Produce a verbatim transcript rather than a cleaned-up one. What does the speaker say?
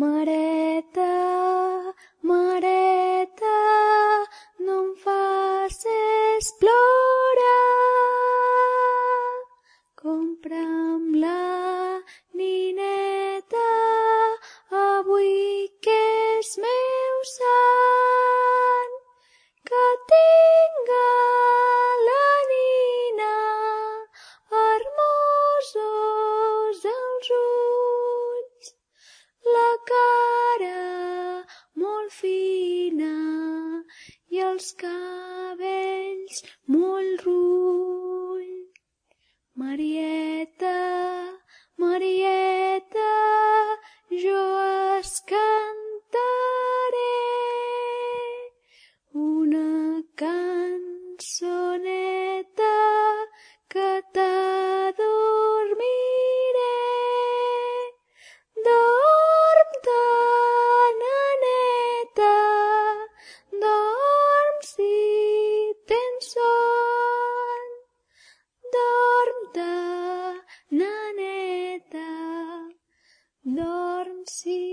Mareta, mareta, no em facis plorar. Compra'm la nineta, avui que és meu sant, que tinga la nina hermosos els ulls, la cara molt fina i els cabells molt rulls. Marieta, Marieta, jo es cantaré una cançoneta que t'adormiré. Dorm-te, neneta, dorm si tens son. Dorm-te, neneta, dorm si